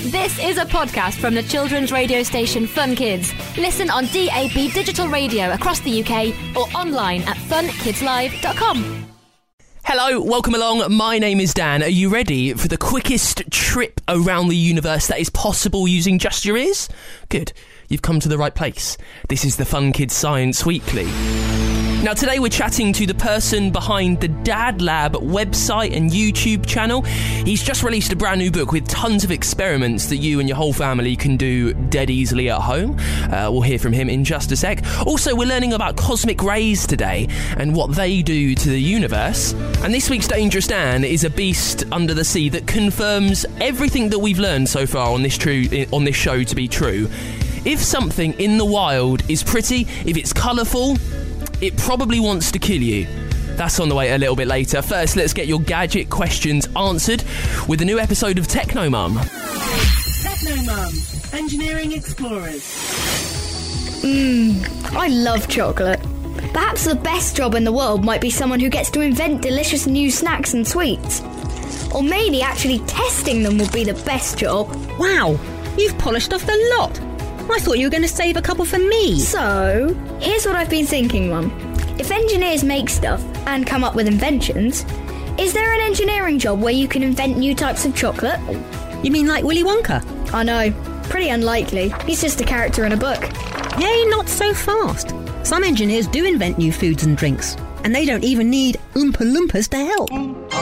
This is a podcast from the children's radio station Fun Kids. Listen on DAB digital radio across the UK or online at funkidslive.com. Hello, welcome along. My name is Dan. Are you ready for the quickest trip around the universe that is possible using just your ears? Good. You've come to the right place. This is the Fun Kids Science Weekly. Now, today we're chatting to the person behind the Dad Lab website and YouTube channel. He's just released a brand new book with tons of experiments that you and your whole family can do dead easily at home. We'll hear from him in just a sec. Also, we're learning about cosmic rays today and what they do to the universe. And this week's Dangerous Dan is a beast under the sea that confirms everything that we've learned so far on this show to be true. If something in the wild is pretty, if it's colourful, it probably wants to kill you. That's on the way a little bit later. First, let's get your gadget questions answered with a new episode of Technomum. Technomum, Engineering Explorers. I love chocolate. Perhaps the best job in the world might be someone who gets to invent delicious new snacks and sweets. Or maybe actually testing them would be the best job. Wow, you've polished off the lot. I thought you were going to save a couple for me. So, here's what I've been thinking, Mum. If engineers make stuff and come up with inventions, is there an engineering job where you can invent new types of chocolate? You mean like Willy Wonka? I know. Pretty unlikely. He's just a character in a book. Yay, not so fast. Some engineers do invent new foods and drinks, and they don't even need Oompa Loompas to help.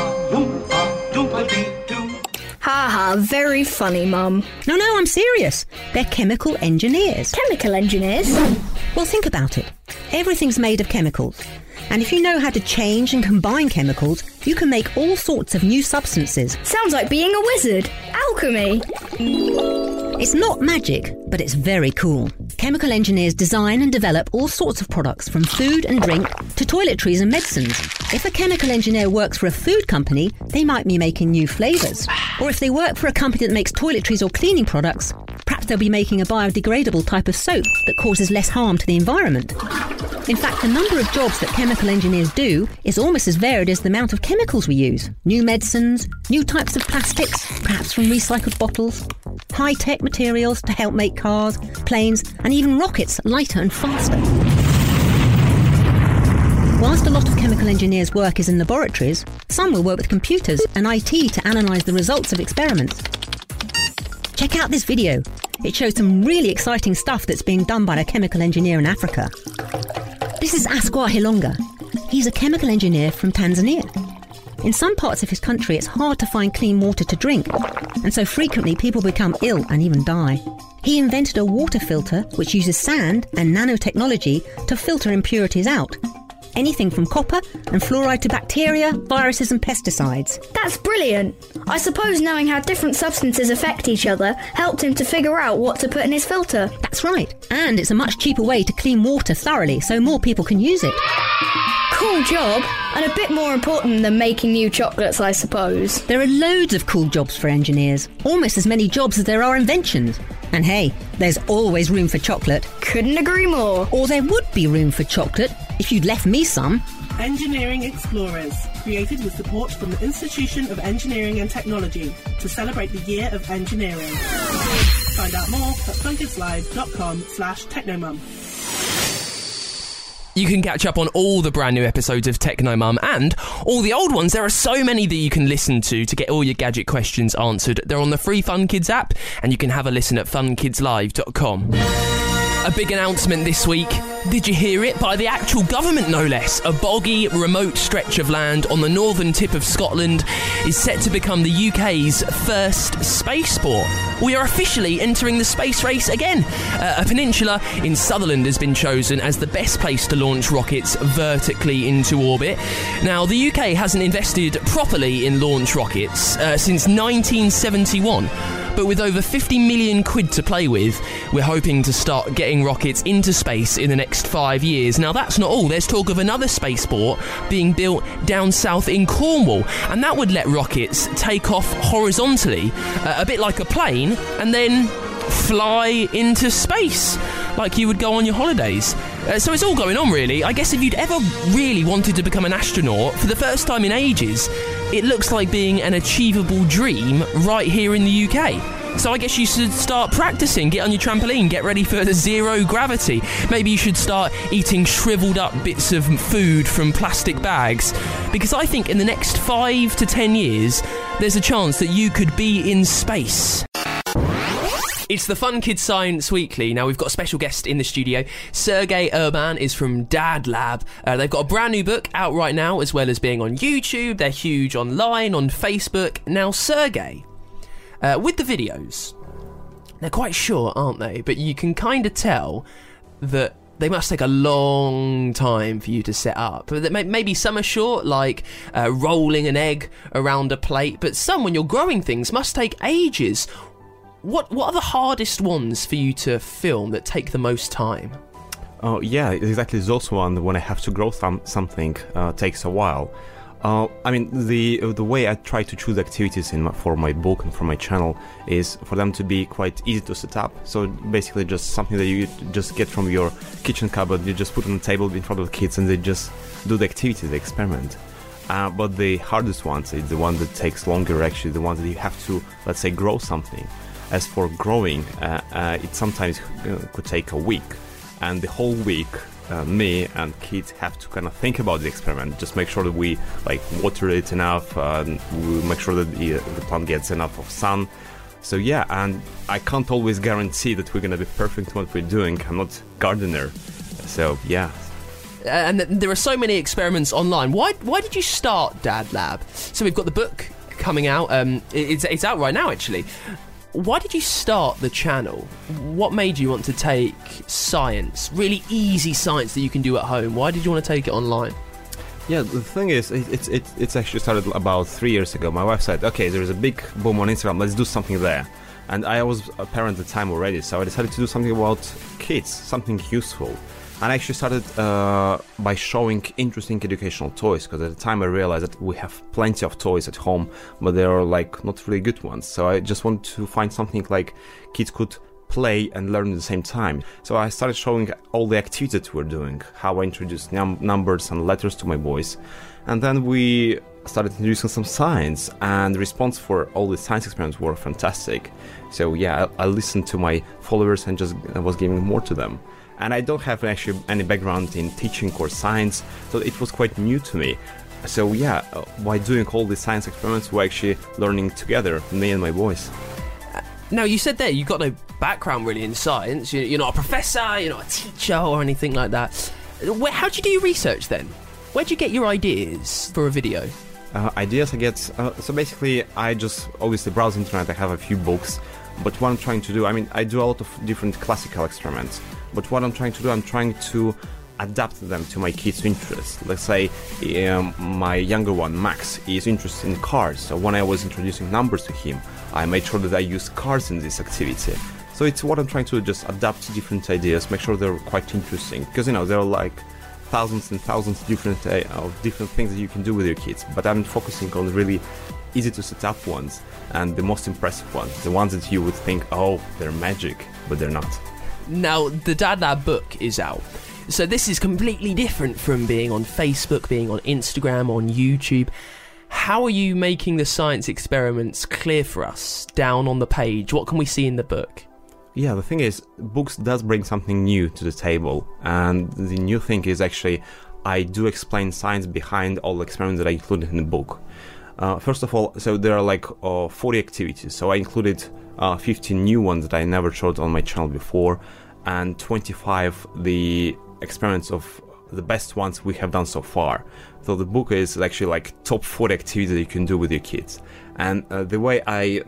Haha, very funny, Mum. No, I'm serious. They're chemical engineers. Chemical engineers? Well, think about it. Everything's made of chemicals. And if you know how to change and combine chemicals, you can make all sorts of new substances. Sounds like being a wizard. Alchemy. It's not magic, but it's very cool. Chemical engineers design and develop all sorts of products, from food and drink to toiletries and medicines. If a chemical engineer works for a food company, they might be making new flavours. Or if they work for a company that makes toiletries or cleaning products, perhaps they'll be making a biodegradable type of soap that causes less harm to the environment. In fact, the number of jobs that chemical engineers do is almost as varied as the amount of chemicals we use. New medicines, new types of plastics, perhaps from recycled bottles, high-tech materials to help make cars, planes, and even rockets lighter and faster. Whilst a lot of chemical engineers' work is in laboratories, some will work with computers and IT to analyse the results of experiments. Check out this video. It shows some really exciting stuff that's being done by a chemical engineer in Africa. This is Asqua Hilonga. He's a chemical engineer from Tanzania. In some parts of his country, it's hard to find clean water to drink, and so frequently people become ill and even die. He invented a water filter which uses sand and nanotechnology to filter impurities out. Anything from copper and fluoride to bacteria, viruses and pesticides. That's brilliant. I suppose knowing how different substances affect each other helped him to figure out what to put in his filter. That's right. And it's a much cheaper way to clean water thoroughly so more people can use it. Cool job. And a bit more important than making new chocolates, I suppose. There are loads of cool jobs for engineers. Almost as many jobs as there are inventions. And hey, there's always room for chocolate. Couldn't agree more. Or there would be room for chocolate if you'd left me some. Engineering Explorers, created with support from the Institution of Engineering and Technology to celebrate the Year of Engineering. Find out more at funkidslive.com/technomum. You can catch up on all the brand new episodes of Technomum and all the old ones. There are so many that you can listen to get all your gadget questions answered. They're on the free Fun Kids app, and you can have a listen at funkidslive.com. A big announcement this week. Did you hear it? By the actual government, no less. A boggy, remote stretch of land on the northern tip of Scotland is set to become the UK's first spaceport. We are officially entering the space race again. A peninsula in Sutherland has been chosen as the best place to launch rockets vertically into orbit. Now, the UK hasn't invested properly in launch rockets since 1971. But with over 50 million quid to play with, we're hoping to start getting rockets into space in the next 5 years. Now, that's not all. There's talk of another spaceport being built down south in Cornwall, and that would let rockets take off horizontally, a bit like a plane, and then fly into space, like you would go on your holidays. So it's all going on, really. I guess if you'd ever really wanted to become an astronaut, for the first time in ages, it looks like being an achievable dream right here in the UK. So I guess you should start practicing, get on your trampoline, get ready for zero gravity. Maybe you should start eating shriveled up bits of food from plastic bags. Because I think in the next 5 to 10 years, there's a chance that you could be in space. It's the Fun Kids Science Weekly. Now, we've got a special guest in the studio. Sergey Urban is from Dad Lab. They've got a brand new book out right now, as well as being on YouTube. They're huge online, on Facebook. Now, Sergey, with the videos, they're quite short, aren't they? But you can kind of tell that they must take a long time for you to set up. Maybe some are short, like rolling an egg around a plate, but some, when you're growing things, must take ages. What are the hardest ones for you to film that take the most time? Oh yeah, exactly. There's also one when I have to grow something takes a while. I mean, the way I try to choose activities for my book and for my channel is for them to be quite easy to set up. So basically, just something that you just get from your kitchen cupboard, you just put on the table in front of the kids, and they just do the activity, the experiment. But the hardest ones is the one that takes longer. Actually, the ones that you have to, let's say, grow something. As for growing, it sometimes could take a week, and the whole week, me and kids have to kind of think about the experiment. Just make sure that we water it enough, we make sure that the plant gets enough of sun. So yeah, and I can't always guarantee that we're gonna be perfect in what we're doing. I'm not gardener, so yeah. And there are so many experiments online. Why did you start Dad Lab? So we've got the book coming out. It's out right now, actually. Why did you start the channel? What made you want to take science, really easy science that you can do at home? Why did you want to take it online? Yeah, the thing is, it's actually started about 3 years ago. My wife said, okay, there's a big boom on Instagram, let's do something there. And I was a parent at the time already, so I decided to do something about kids, something useful. And I actually started by showing interesting educational toys, because at the time I realized that we have plenty of toys at home, but they are not really good ones. So I just wanted to find something like kids could play and learn at the same time. So I started showing all the activities that we're doing, how I introduced numbers and letters to my boys. And then we started introducing some science, and the response for all the science experiments were fantastic. So yeah, I listened to my followers and just was giving more to them. And I don't have actually any background in teaching or science, so it was quite new to me. So yeah, by doing all the science experiments, we're actually learning together, me and my boys. Now, you said there you've got no background really in science. You're not a professor, you're not a teacher or anything like that. How do you do your research then? Where do you get your ideas for a video? Ideas I get... so basically, I just obviously browse the internet. I have a few books. But what I'm trying to do... I mean, I do a lot of different classical experiments. But what I'm trying to do, I'm trying to adapt them to my kids' interests. Let's say my younger one, Max, is interested in cars. So when I was introducing numbers to him, I made sure that I use cars in this activity. So it's what I'm trying to do, just adapt to different ideas, make sure they're quite interesting. Because, there are thousands and thousands of different things that you can do with your kids. But I'm focusing on really easy to set up ones and the most impressive ones. The ones that you would think, oh, they're magic, but they're not. Now, the Dad Lab book is out. So this is completely different from being on Facebook, being on Instagram, on YouTube. How are you making the science experiments clear for us down on the page? What can we see in the book? Yeah, the thing is, books does bring something new to the table. And the new thing is actually, I do explain science behind all the experiments that I included in the book. First of all, so there are 40 activities. So I included 15 new ones that I never showed on my channel before, and 25 the experiments of the best ones we have done so far. So the book is actually top 40 activities that you can do with your kids. And the way I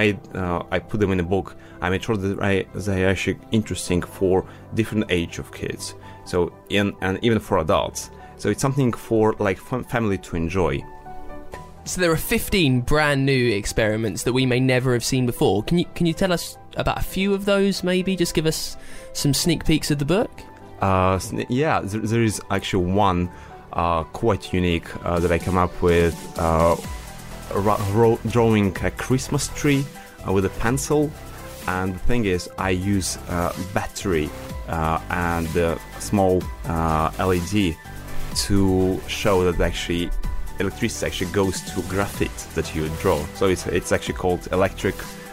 put them in the book, I made sure that they're actually interesting for different age of kids. So and even for adults. So it's something for family to enjoy. So there are 15 brand new experiments that we may never have seen before. Can you tell us about a few of those, maybe? Just give us some sneak peeks of the book? Yeah, there is actually one quite unique that I came up with, drawing a Christmas tree with a pencil. And the thing is, I use battery and a small LED to show that actually electricity actually goes to graphite that you draw. So it's actually called electric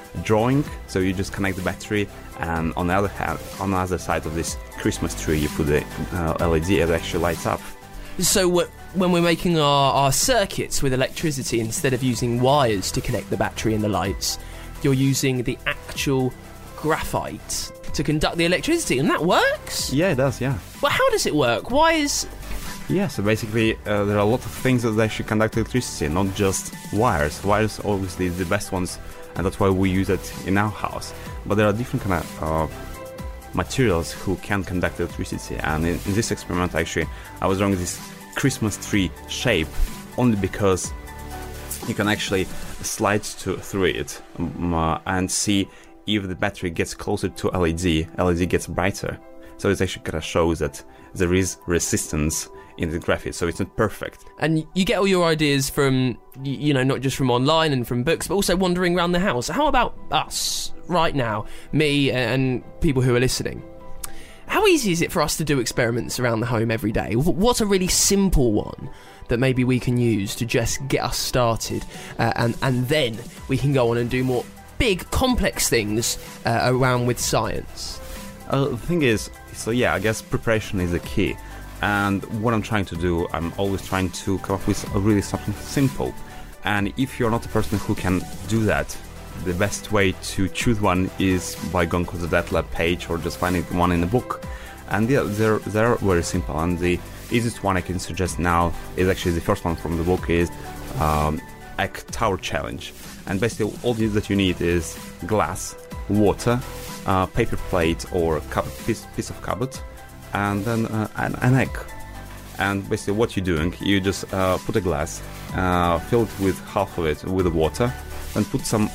drawing. So you just connect the battery, and on the other hand, on the other side of this Christmas tree, you put the LED. It actually lights up. So when we're making our circuits with electricity, instead of using wires to connect the battery and the lights, you're using the actual graphite to conduct the electricity, and that works? Yeah, it does, yeah. Well, how does it work? Yeah, so basically there are a lot of things that actually conduct electricity, not just wires. Wires obviously the best ones, and that's why we use it in our house. But there are different kind of materials who can conduct electricity, and in this experiment actually I was drawing this Christmas tree shape only because you can actually slide through it and see if the battery gets closer to LED gets brighter. So it actually kind of shows that there is resistance in the graphics, so it's not perfect. And you get all your ideas from, not just from online and from books, but also wandering around the house. How about us right now, me and people who are listening? How easy is it for us to do experiments around the home every day? What's a really simple one that maybe we can use to just get us started, and then we can go on and do more big, complex things around with science? The thing is, I guess preparation is the key. And what I'm trying to do, I'm always trying to come up with really something simple. And if you're not a person who can do that, the best way to choose one is by going to the Dad Lab page or just finding one in a book. And yeah, they're very simple. And the easiest one I can suggest now is actually the first one from the book is Egg Tower Challenge. And basically all that you need is glass, water, paper plate or piece of cupboard, and then an egg. And basically what you're doing, you just put a glass, fill it with half of it with the water, then put some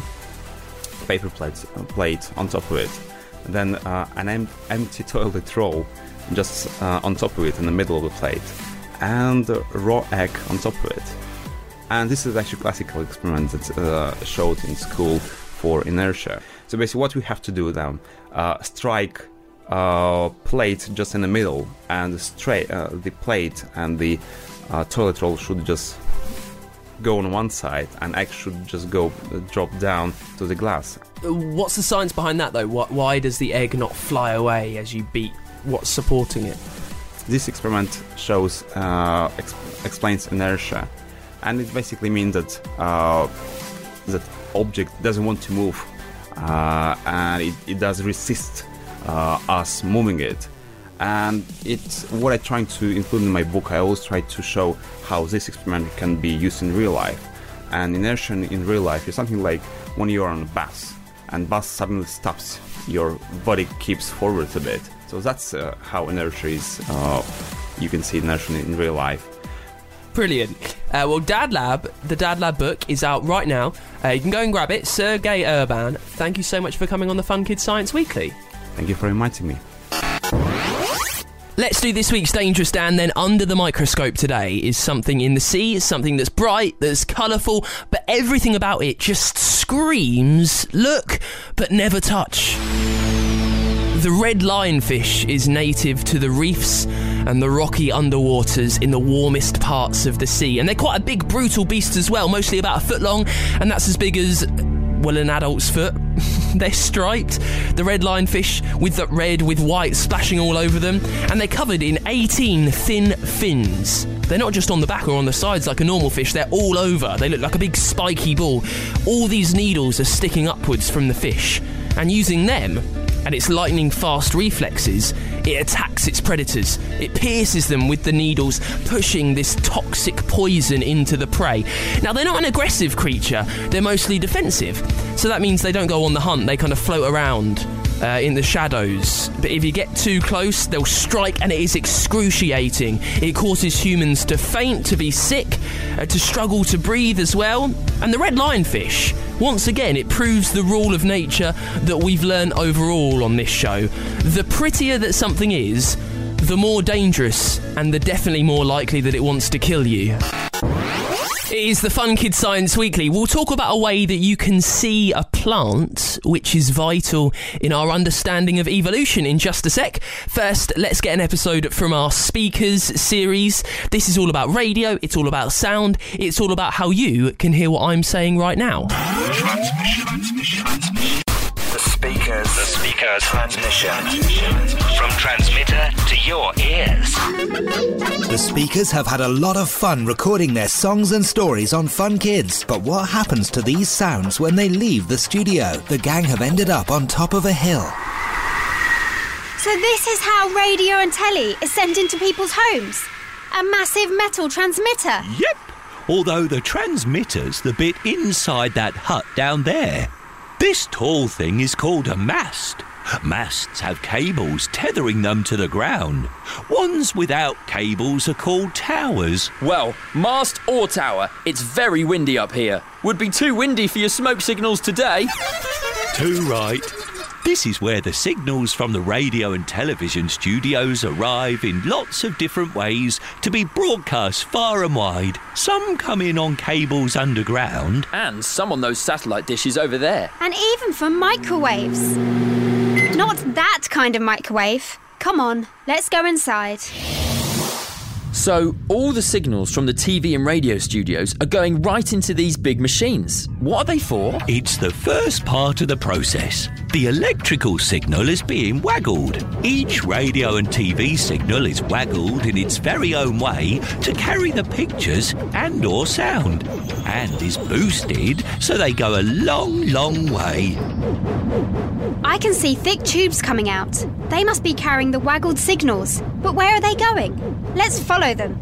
paper plate on top of it, then an empty toilet roll just on top of it in the middle of the plate, and a raw egg on top of it. And this is actually a classical experiment that's showed in school for inertia. So basically what we have to do then, strike plate just in the middle, and the plate and the toilet roll should just go on one side, and egg should just drop down to the glass. What's the science behind that though? Why does the egg not fly away as you beat? What's supporting it? This experiment shows explains inertia, and it basically means that that object doesn't want to move, and it does resist us moving it. And it's what I'm trying to include in my book. I always try to show how this experiment can be used in real life. And inertia in real life is something like when you're on a bus and bus suddenly stops, your body keeps forward a bit. So that's how inertia is. You can see inertia in real life. Brilliant. Well, Dad Lab, the Dad Lab book is out right now. You can go and grab it. Sergey Urban, thank you so much for coming on the Fun Kids Science Weekly. Thank you for inviting me. Let's do this week's Dangerous Dan. Then under the microscope today is something in the sea, something that's bright, that's colourful, but everything about it just screams, look, but never touch. The red lionfish is native to the reefs and the rocky underwaters in the warmest parts of the sea. And they're quite a big, brutal beast as well, mostly about a foot long, and that's as big as, well, an adult's foot. They're striped, the red lionfish, with the red with white splashing all over them, and they're covered in 18 thin fins. They're not just on the back or on the sides like a normal fish, they're all over. They look like a big spiky ball. All these needles are sticking upwards from the fish, and using them and its lightning-fast reflexes, it attacks its predators. It pierces them with the needles, pushing this toxic poison into the prey. Now, they're not an aggressive creature, they're mostly defensive. So that means they don't go on the hunt, they kind of float around in the shadows. But if you get too close, they'll strike, and it is excruciating. It causes humans to faint, to be sick, to struggle to breathe as well. And the red lionfish, once again, it proves the rule of nature that we've learned overall on this show. The prettier that something is, the more dangerous, and the definitely more likely that it wants to kill you. It is the Fun Kids Science Weekly. We'll talk about a way that you can see a plant, which is vital in our understanding of evolution, in just a sec. First, let's get an episode from our Speakers series. This is all about radio, it's all about sound, it's all about how you can hear what I'm saying right now. The Speakers transmission. From transmitter to your ears. The Speakers have had a lot of fun recording their songs and stories on Fun Kids. But what happens to these sounds when they leave the studio? The gang have ended up on top of a hill. So this is how radio and telly is sent into people's homes? A massive metal transmitter? Yep. Although the transmitter's the bit inside that hut down there. This tall thing is called a mast. Masts have cables tethering them to the ground. Ones without cables are called towers. Well, mast or tower, it's very windy up here. Would be too windy for your smoke signals today. Too right. This is where the signals from the radio and television studios arrive in lots of different ways to be broadcast far and wide. Some come in on cables underground. And some on those satellite dishes over there. And even from microwaves. Not that kind of microwave. Come on, let's go inside. So, all the signals from the TV and radio studios are going right into these big machines. What are they for? It's the first part of the process. The electrical signal is being waggled. Each radio and TV signal is waggled in its very own way to carry the pictures and or sound, and is boosted so they go a long, long way. I can see thick tubes coming out. They must be carrying the waggled signals. But where are they going? Let's follow them.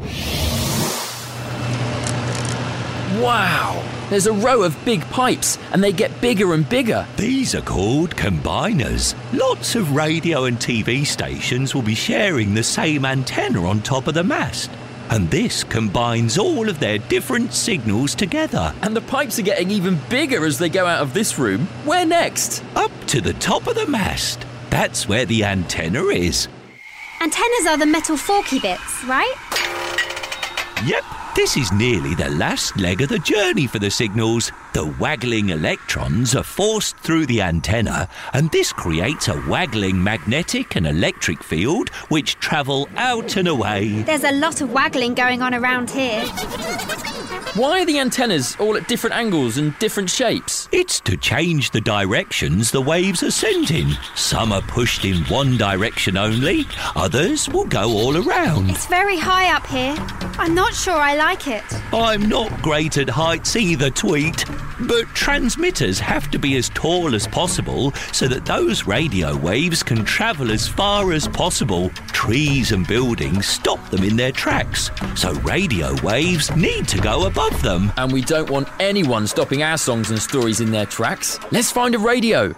Wow! There's a row of big pipes, and they get bigger and bigger. These are called combiners. Lots of radio and TV stations will be sharing the same antenna on top of the mast. And this combines all of their different signals together. And the pipes are getting even bigger as they go out of this room. Where next? Up to the top of the mast. That's where the antenna is. Antennas are the metal forky bits, right? Yep, this is nearly the last leg of the journey for the signals. The waggling electrons are forced through the antenna, and this creates a waggling magnetic and electric field which travel out and away. There's a lot of waggling going on around here. Why are the antennas all at different angles and different shapes? It's to change the directions the waves are sent in. Some are pushed in one direction only, others will go all around. It's very high up here. I'm not sure I like it. I'm not great at heights either, Tweet. But transmitters have to be as tall as possible so that those radio waves can travel as far as possible. Trees and buildings stop them in their tracks, so radio waves need to go above them. And we don't want anyone stopping our songs and stories in their tracks. Let's find a radio.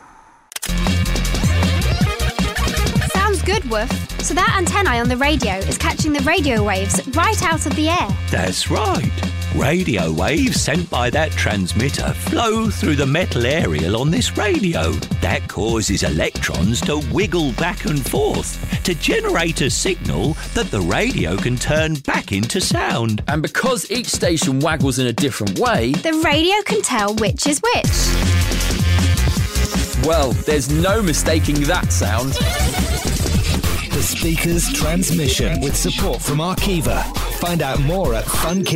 Sounds good, Woof. So that antennae on the radio is catching the radio waves right out of the air. That's right. Radio waves sent by that transmitter flow through the metal aerial on this radio. That causes electrons to wiggle back and forth to generate a signal that the radio can turn back into sound. And because each station waggles in a different way, the radio can tell which is which. Well, there's no mistaking that sound. The Speakers transmission with support from Arkiva. Find out more at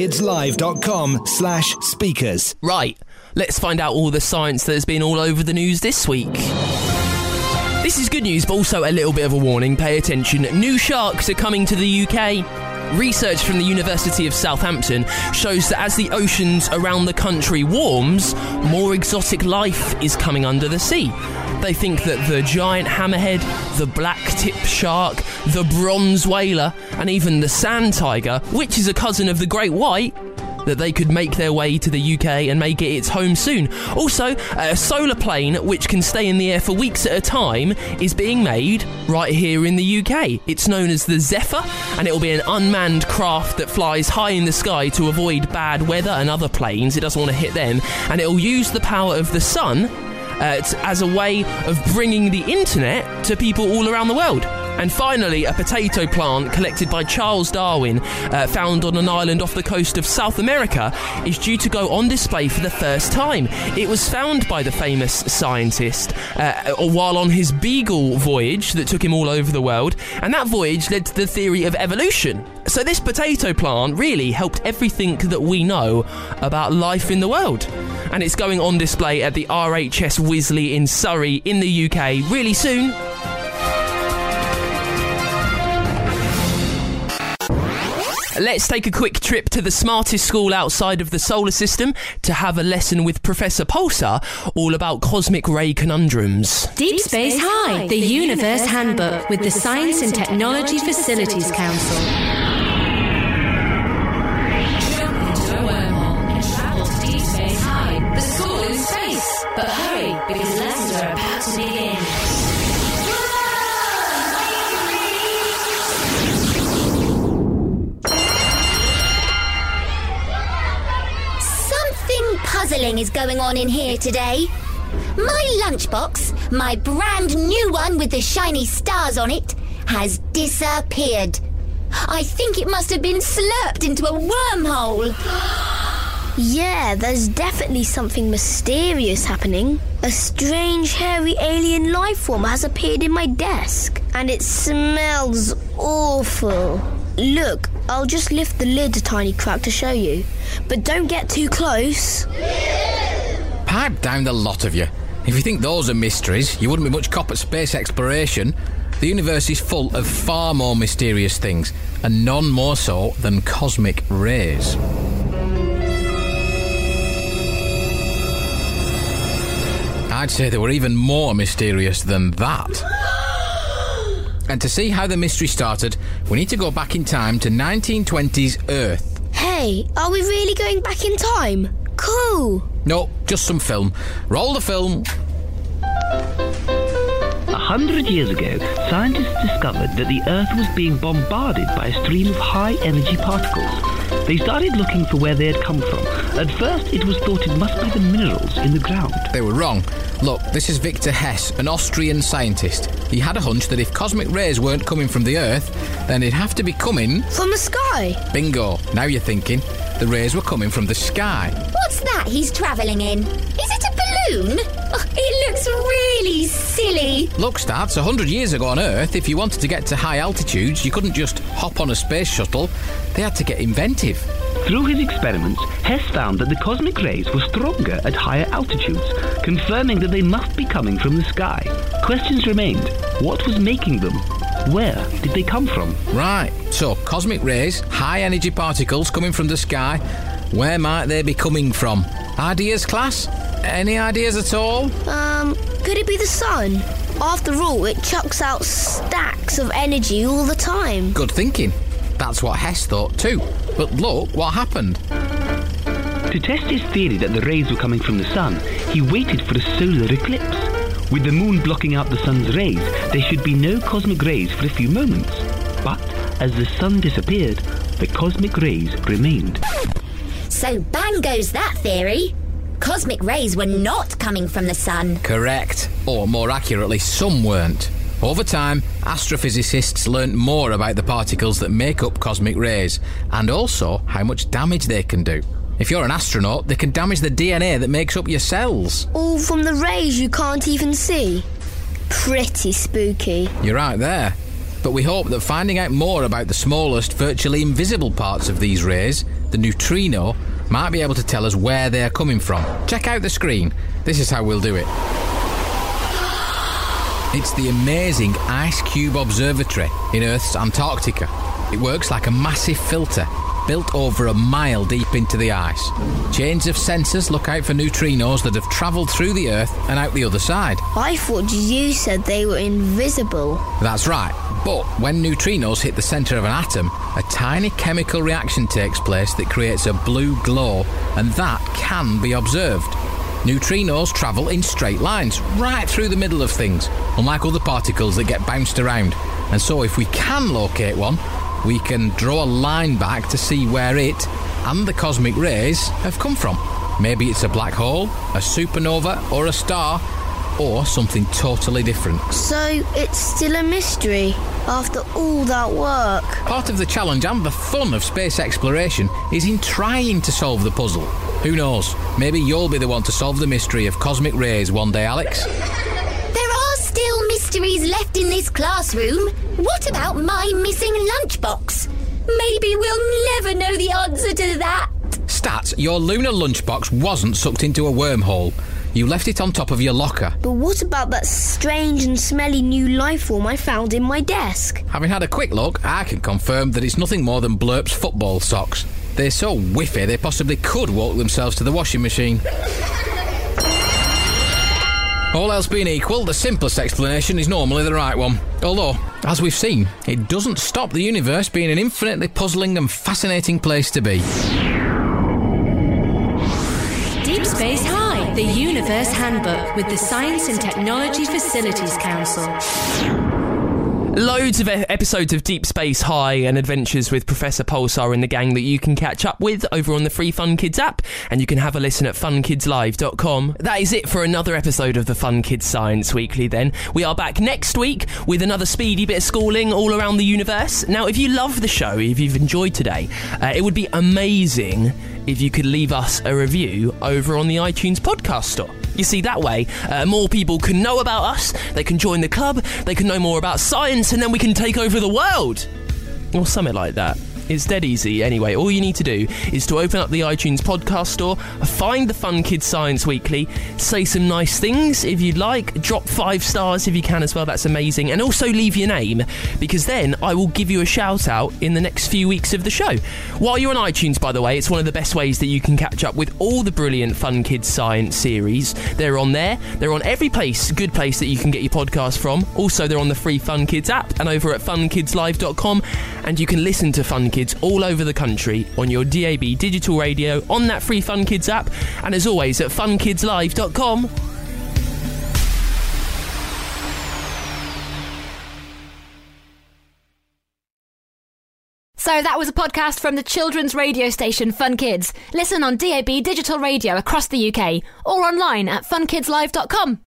funkidslive.com/speakers. Right, let's find out all the science that has been all over the news this week. This is good news, but also a little bit of a warning. Pay attention. New sharks are coming to the UK. Research from the University of Southampton shows that as the oceans around the country warms, more exotic life is coming under the sea. They think that the giant hammerhead, the black-tip shark, the bronze whaler, and even the sand tiger, which is a cousin of the great white, that they could make their way to the UK and make it its home soon. Also, a solar plane which can stay in the air for weeks at a time is being made right here in the UK. It's known as the Zephyr, and it'll be an unmanned craft that flies high in the sky to avoid bad weather and other planes. It doesn't want to hit them, and it'll use the power of the sun as a way of bringing the internet to people all around the world. And finally, a potato plant collected by Charles Darwin, found on an island off the coast of South America, is due to go on display for the first time. It was found by the famous scientist while on his Beagle voyage that took him all over the world, and that voyage led to the theory of evolution. So this potato plant really helped everything that we know about life in the world. And it's going on display at the RHS Wisley in Surrey in the UK really soon. Let's take a quick trip to the smartest school outside of the solar system to have a lesson with Professor Pulsar all about cosmic ray conundrums. Deep Space High, the Universe Handbook with the Science and Technology Facilities Council. Jump into a wormhole and travel to Deep Space High, the school in space. But hurry, because lessons are about to begin. Puzzling is going on in here today. My lunchbox, my brand new one with the shiny stars on it, has disappeared. I think it must have been slurped into a wormhole. Yeah, there's definitely something mysterious happening. A strange, hairy alien life form has appeared in my desk, and it smells awful. Look, I'll just lift the lid a tiny crack to show you. But don't get too close. Pipe down, the lot of you. If you think those are mysteries, you wouldn't be much cop at space exploration. The universe is full of far more mysterious things, and none more so than cosmic rays. I'd say they were even more mysterious than that. And to see how the mystery started, we need to go back in time to 1920s Earth. Hey, are we really going back in time? Cool. No, just some film. Roll the film. 100 years ago, scientists discovered that the Earth was being bombarded by a stream of high-energy particles. They started looking for where they had come from. At first, it was thought it must be the minerals in the ground. They were wrong. Look, this is Victor Hess, an Austrian scientist. He had a hunch that if cosmic rays weren't coming from the Earth, then they'd have to be coming... from the sky? Bingo. Now you're thinking. The rays were coming from the sky. What's that he's travelling in? Is it a balloon? Oh, it looks really silly. Look, Stats, 100 years ago on Earth, if you wanted to get to high altitudes, you couldn't just hop on a space shuttle. They had to get inventive. Through his experiments, Hess found that the cosmic rays were stronger at higher altitudes, confirming that they must be coming from the sky. Questions remained. What was making them? Where did they come from? Right, so cosmic rays, high-energy particles coming from the sky. Where might they be coming from? Ideas, class? Any ideas at all? Could it be the sun? After all, it chucks out stacks of energy all the time. Good thinking. That's what Hess thought too. But look what happened. To test his theory that the rays were coming from the sun, he waited for a solar eclipse. With the moon blocking out the sun's rays, there should be no cosmic rays for a few moments. But as the sun disappeared, the cosmic rays remained. So bang goes that theory. Cosmic rays were not coming from the sun. Correct. Or more accurately, some weren't. Over time, astrophysicists learnt more about the particles that make up cosmic rays, and also how much damage they can do. If you're an astronaut, they can damage the DNA that makes up your cells. All from the rays you can't even see. Pretty spooky. You're right there. But we hope that finding out more about the smallest, virtually invisible parts of these rays, the neutrino, might be able to tell us where they're coming from. Check out the screen. This is how we'll do it. It's the amazing Ice Cube Observatory in Earth's Antarctica. It works like a massive filter, built over a mile deep into the ice. Chains of sensors look out for neutrinos that have travelled through the Earth and out the other side. I thought you said they were invisible. That's right, but when neutrinos hit the centre of an atom, a tiny chemical reaction takes place that creates a blue glow, and that can be observed. Neutrinos travel in straight lines, right through the middle of things, unlike other particles that get bounced around. And so if we can locate one, we can draw a line back to see where it and the cosmic rays have come from. Maybe it's a black hole, a supernova, or a star. or something totally different. So it's still a mystery after all that work. Part of the challenge and the fun of space exploration is in trying to solve the puzzle. Who knows? Maybe you'll be the one to solve the mystery of cosmic rays one day, Alex. There are still mysteries left in this classroom. What about my missing lunchbox? Maybe we'll never know the answer to that. Stats, your lunar lunchbox wasn't sucked into a wormhole. You left it on top of your locker. But what about that strange and smelly new life form I found in my desk? Having had a quick look, I can confirm that it's nothing more than Blurp's football socks. They're so whiffy they possibly could walk themselves to the washing machine. All else being equal, the simplest explanation is normally the right one. Although, as we've seen, it doesn't stop the universe being an infinitely puzzling and fascinating place to be. Deep Space High, the Universe Handbook with the Science and Technology Facilities Council. Loads of episodes of Deep Space High and adventures with Professor Pulsar and the gang that you can catch up with over on the free Fun Kids app, and you can have a listen at funkidslive.com. That is it for another episode of the Fun Kids Science Weekly then. We are back next week with another speedy bit of schooling all around the universe. Now, if you love the show, if you've enjoyed today, it would be amazing if you could leave us a review over on the iTunes podcast store. You see, that way, more people can know about us, they can join the club, they can know more about science, and then we can take over the world. Or something like that. It's dead easy. Anyway, all you need to do is to open up the iTunes podcast store, find the Fun Kids Science Weekly, say some nice things if you'd like, drop 5 stars if you can as well, that's amazing, and also leave your name, because then I will give you a shout out in the next few weeks of the show. While you're on iTunes, by the way, it's one of the best ways that you can catch up with all the brilliant Fun Kids Science series. They're on there. They're on every good place that you can get your podcast from. Also, they're on the free Fun Kids app and over at funkidslive.com, and you can listen to Fun Kids all over the country on your DAB digital radio on that free Fun Kids app, and as always at funkidslive.com. So that was a podcast from the children's radio station Fun Kids. Listen on DAB digital radio across the UK or online at funkidslive.com.